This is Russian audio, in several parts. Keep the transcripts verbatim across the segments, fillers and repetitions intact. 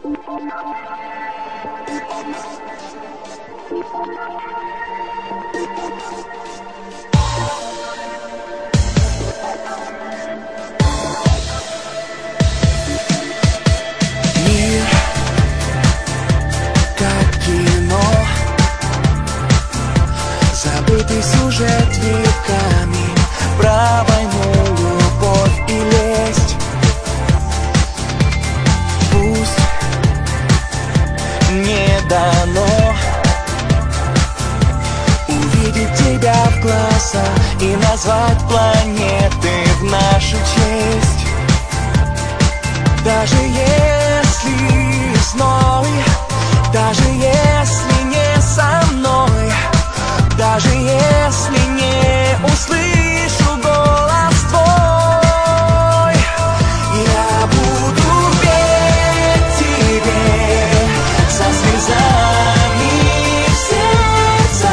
Забытый сюжет веками про войну, любовь и лесть. Пусть не дано увидеть тебя в глаза и назвать планеты в нашу честь. Даже если зной, даже если не со мной, даже если не услышу голос твой, я буду петь тебе со слезами в сердце,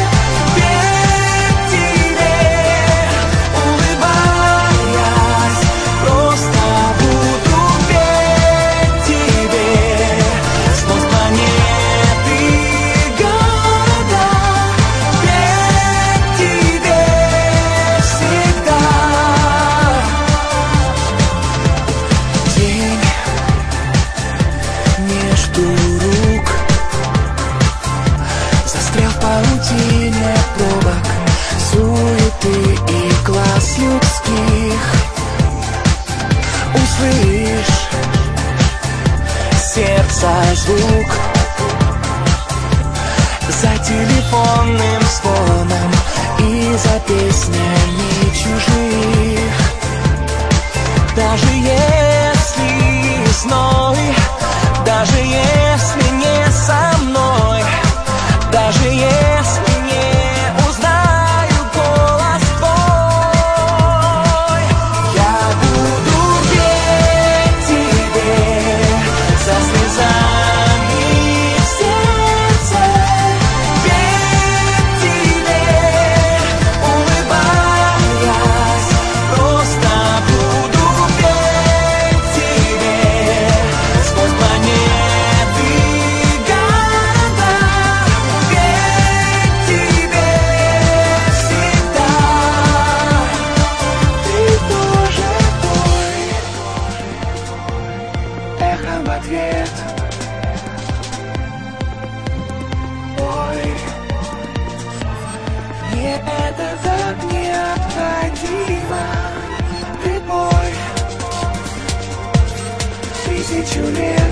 петь тебе, улыбаясь, просто буду петь тебе сквозь планеты и города. Паутине пробок, суеты и глаз людских. Услышь сердца звук за телефонным звоном и за песнями чужих. Даже если зной, даже если не со мной, даже если не узнаю голос твой, я буду петь тебе со слезами в сердце, петь тебе, улыбаясь, просто буду петь тебе сквозь планеты и города. В ответ ой, мне это так необходимо. Ты мой тысячу лет.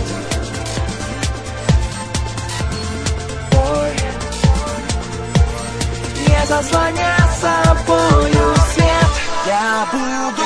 Ой, не заслоня собою свет. Я буду